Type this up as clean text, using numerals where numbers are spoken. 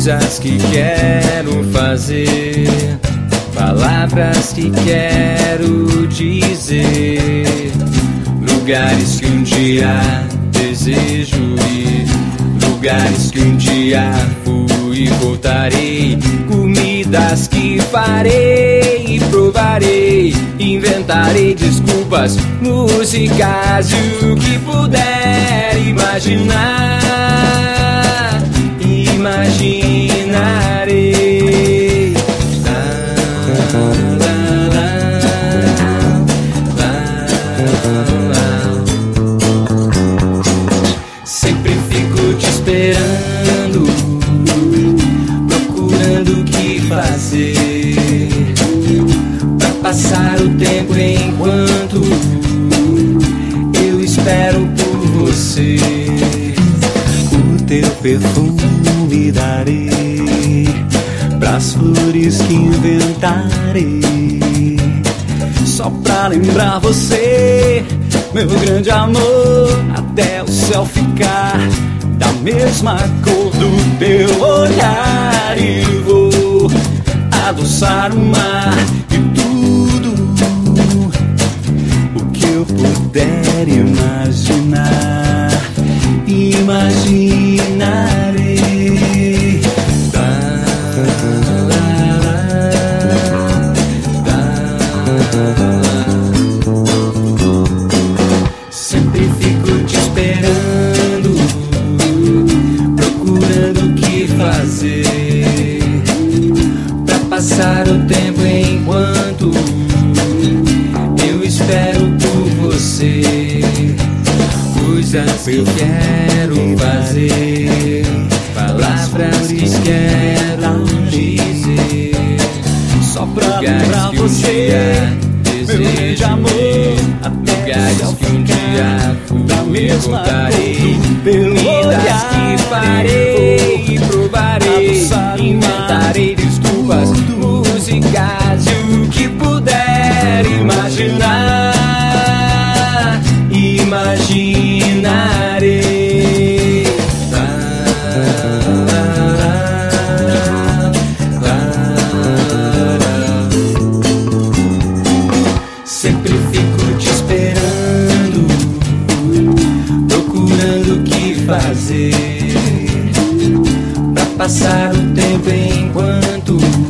coisas que quero fazer, palavras que quero dizer, lugares que um dia desejo ir, lugares que um dia fui e voltarei, comidas que farei e provarei, inventarei desculpas, músicas e o que puder imaginar, imaginarei. Sempre fico te esperando, procurando o que fazer, pra passar o tempo enquanto eu espero por você. O teu perfume darei pras flores que inventarei, só pra lembrar você, meu grande amor, até o céu ficar da mesma cor do teu olhar. E vou adoçar o mar e tudo o que eu puder imaginar, imaginarei. Sempre fico te esperando, procurando o que fazer, pra passar o tempo enquanto eu espero por você. Coisas que quero fazer, palavras que quero dizer, só pra lembrar você, meu grande amor, lugares que um dia fui e voltarei, comidas que farei e provarei, inventarei desculpas, músicas e o que puder imaginar, imaginarei. Sempre fico te esperando, procurando o que fazer, pra passar o tempo enquanto